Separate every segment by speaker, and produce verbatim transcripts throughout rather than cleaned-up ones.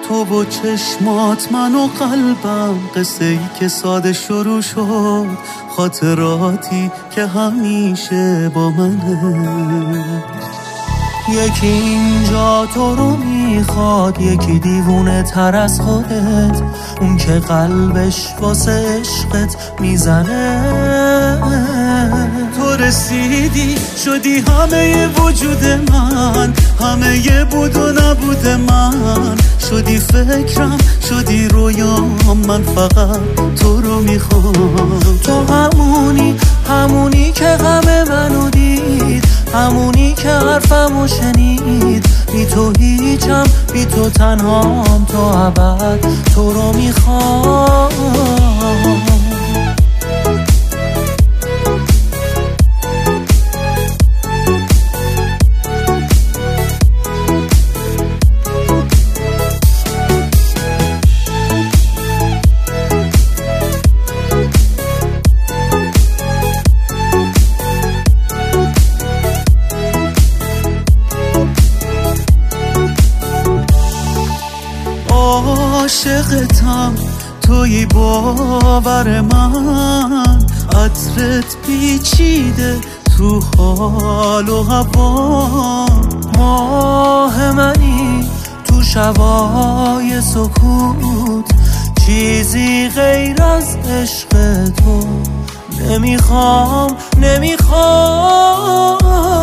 Speaker 1: تو و چشمات من و قلبم، قصه ای که ساده شروع شد، خاطراتی که همیشه با منه. یکی اینجا تو رو میخواد، یکی دیوونه تر از خودت، اون که قلبش واسه عشقت میزنه. تو رسیدی شدی همه وجود من، همه بود و نبود من، شدی فکرم شدی رویام، من فقط تو رو میخوام. تو همونی همونی که غم منو دید، همونی که حرفمو شنید، بی تو هیچم بی تو تنهام، تو ابد تو رو میخوام. عاشقتم توی باور من، عطرت پیچیده تو حال و هوا، ماه منی تو شبای سکوت، چیزی غیر از عشق تو نمیخوام نمیخوام.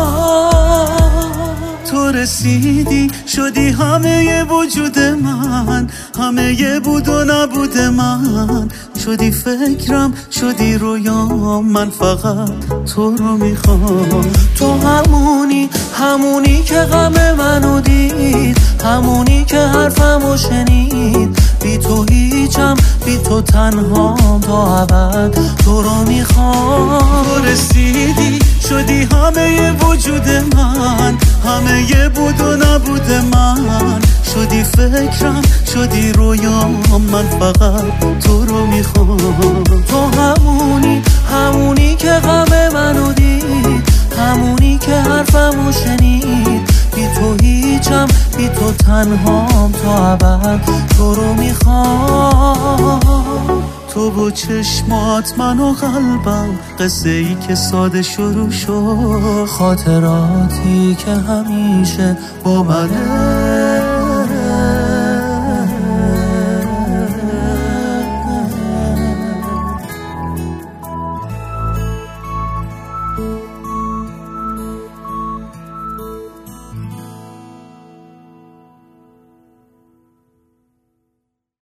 Speaker 1: تو رسیدی شدی همه وجود من، همه بود و نبود من، شدی فکرم شدی رویام، من فقط تو رو میخوام. تو همونی همونی که غم منو دید، همونی که حرفمو شنید، بی تو هیچم بی تو تنهام، تا ابد تو رو میخوام. تو رسیدی شدی همه وجود من، همه بود و نبود من، شدی فکرم شدی رویام، من فقط تو رو میخوام. تو همونی همونی که غم منو دید، همونی که حرفمو شنید، بی تو هیچم بی تو تنهام، تا ابد تو رو میخوام. تو با چشمات من و قلبم، قصه ای که ساده شروع شد، خاطراتی که همیشه با منه.